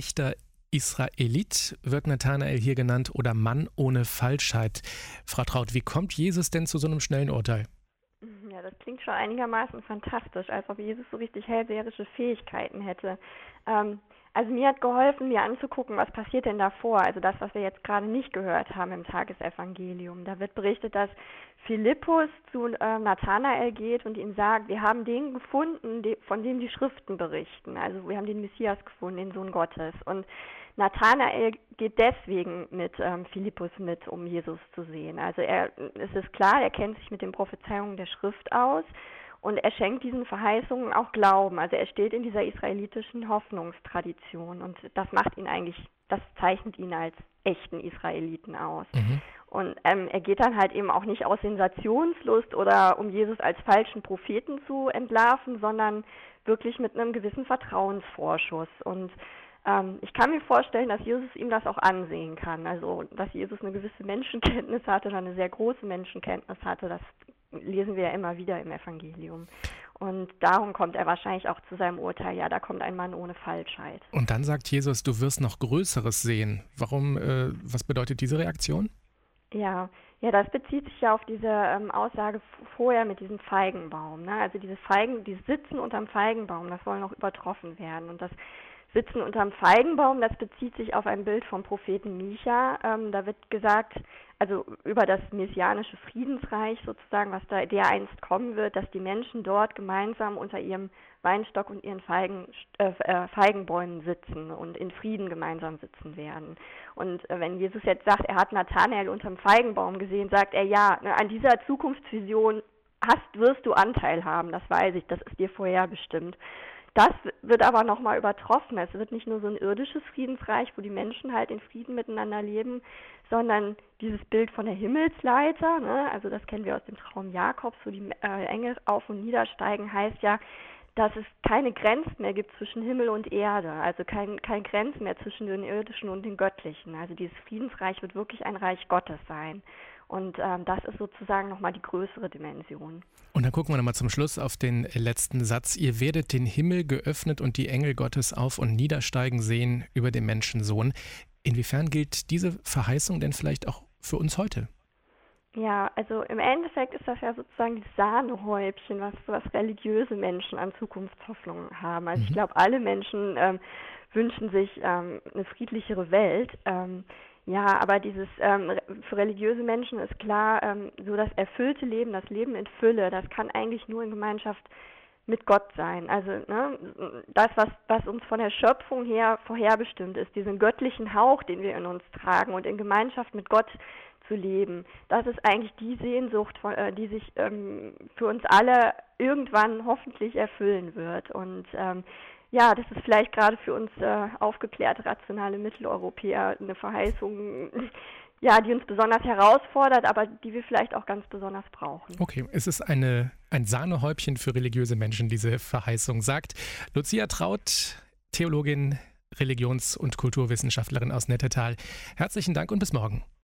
echter Israelit, wird Nathanael hier genannt, oder Mann ohne Falschheit. Frau Traut, wie kommt Jesus denn zu so einem schnellen Urteil? Ja, das klingt schon einigermaßen fantastisch, als ob Jesus so richtig hellseherische Fähigkeiten hätte. Ähm, also mir hat geholfen, mir anzugucken, was passiert denn davor. Also das, was wir jetzt gerade nicht gehört haben im Tagesevangelium. Da wird berichtet, dass Philippus zu Nathanael geht und ihm sagt, wir haben den gefunden, von dem die Schriften berichten. Also wir haben den Messias gefunden, den Sohn Gottes. Und Nathanael geht deswegen mit Philippus mit, um Jesus zu sehen. Also es ist klar, er kennt sich mit den Prophezeiungen der Schrift aus und er schenkt diesen Verheißungen auch Glauben. Also er steht in dieser israelitischen Hoffnungstradition und das zeichnet ihn als echten Israeliten aus. Mhm. Und er geht dann halt eben auch nicht aus Sensationslust oder um Jesus als falschen Propheten zu entlarven, sondern wirklich mit einem gewissen Vertrauensvorschuss. Und ich kann mir vorstellen, dass Jesus ihm das auch ansehen kann. Also, dass Jesus eine gewisse Menschenkenntnis hatte oder eine sehr große Menschenkenntnis hatte, das lesen wir ja immer wieder im Evangelium. Und darum kommt er wahrscheinlich auch zu seinem Urteil, ja, da kommt ein Mann ohne Falschheit. Und dann sagt Jesus, du wirst noch Größeres sehen. Warum, was bedeutet diese Reaktion? Ja, das bezieht sich ja auf diese Aussage vorher mit diesem Feigenbaum. Ne? Also dieses Sitzen unterm Feigenbaum, das soll noch übertroffen werden. Und das Sitzen unterm Feigenbaum, das bezieht sich auf ein Bild vom Propheten Micha. Da wird gesagt, also über das messianische Friedensreich sozusagen, was da dereinst kommen wird, dass die Menschen dort gemeinsam unter ihrem Weinstock und ihren Feigenbäumen sitzen und in Frieden gemeinsam sitzen werden. Und wenn Jesus jetzt sagt, er hat Nathanael unterm Feigenbaum gesehen, sagt er, ja, an dieser Zukunftsvision wirst du Anteil haben, das weiß ich, das ist dir vorherbestimmt. Das wird aber nochmal übertroffen. Es wird nicht nur so ein irdisches Friedensreich, wo die Menschen halt in Frieden miteinander leben, sondern dieses Bild von der Himmelsleiter, ne? Also das kennen wir aus dem Traum Jakobs, wo die Engel auf und niedersteigen, heißt ja, dass es keine Grenzen mehr gibt zwischen Himmel und Erde, also kein Grenzen mehr zwischen den irdischen und den göttlichen. Also dieses Friedensreich wird wirklich ein Reich Gottes sein. Und das ist sozusagen nochmal die größere Dimension. Und dann gucken wir nochmal zum Schluss auf den letzten Satz. Ihr werdet den Himmel geöffnet und die Engel Gottes auf und niedersteigen sehen über den Menschensohn. Inwiefern gilt diese Verheißung denn vielleicht auch für uns heute? Ja, also im Endeffekt ist das ja sozusagen das Sahnehäubchen, was religiöse Menschen an Zukunftshoffnungen haben. Also ich glaube, alle Menschen wünschen sich eine friedlichere Welt. Ja, aber für religiöse Menschen ist klar, so das erfüllte Leben, das Leben in Fülle, das kann eigentlich nur in Gemeinschaft mit Gott sein. Also ne, das, was uns von der Schöpfung her vorherbestimmt ist, diesen göttlichen Hauch, den wir in uns tragen und in Gemeinschaft mit Gott zu leben, das ist eigentlich die Sehnsucht, die sich für uns alle irgendwann hoffentlich erfüllen wird. Und ja, das ist vielleicht gerade für uns aufgeklärte, rationale Mitteleuropäer eine Verheißung, ja, die uns besonders herausfordert, aber die wir vielleicht auch ganz besonders brauchen. Okay, es ist ein Sahnehäubchen für religiöse Menschen, diese Verheißung, sagt Lucia Traut, Theologin, Religions- und Kulturwissenschaftlerin aus Nettetal. Herzlichen Dank und bis morgen.